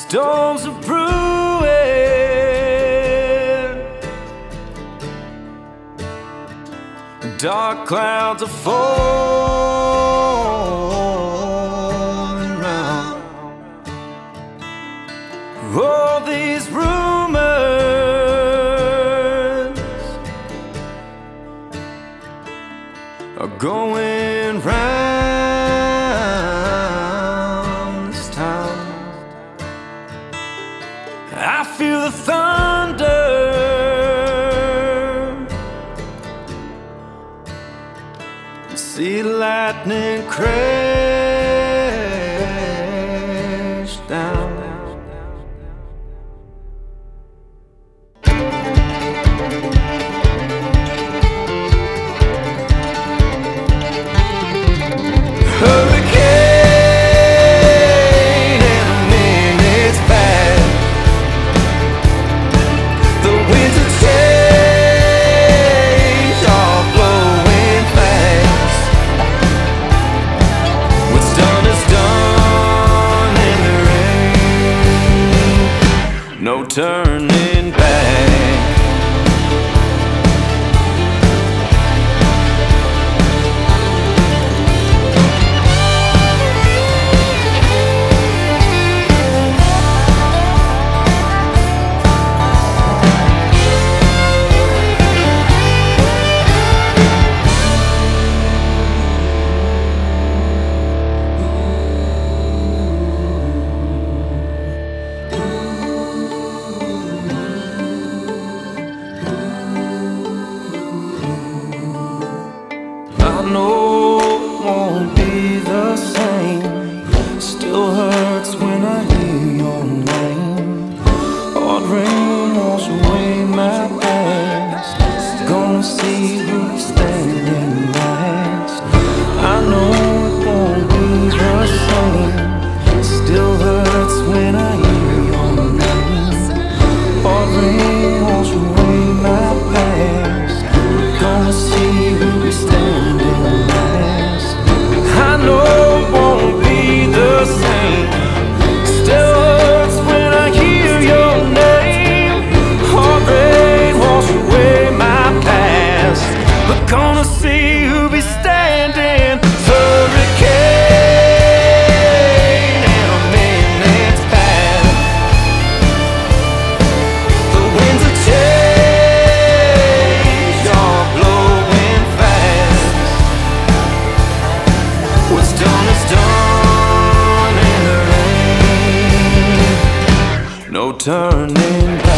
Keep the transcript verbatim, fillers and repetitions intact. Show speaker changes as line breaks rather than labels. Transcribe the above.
Storms are brewing, dark clouds are falling round. All these rumors are going round this town. I feel the thunder, see lightning crash down. Hurricane and a minute's back. The winds of change are blowing fast. What's done is done, and there ain't no turning back. I know it won't be the same. Still hurts when I hear your name. Hard rain wash away my past. Gonna see who's standing last. I know it won't be the same. Still hurts when I hear your name. Hard rain wash away my past. Gonna see who's standing last. I know it won't be the same. Still hurts when I hear your name. Hard rain wash away my past. But gonna see who'll be standing. Hurricane and a minute's path. The winds of change are blowing fast. What's done is done, and there ain't no turning back.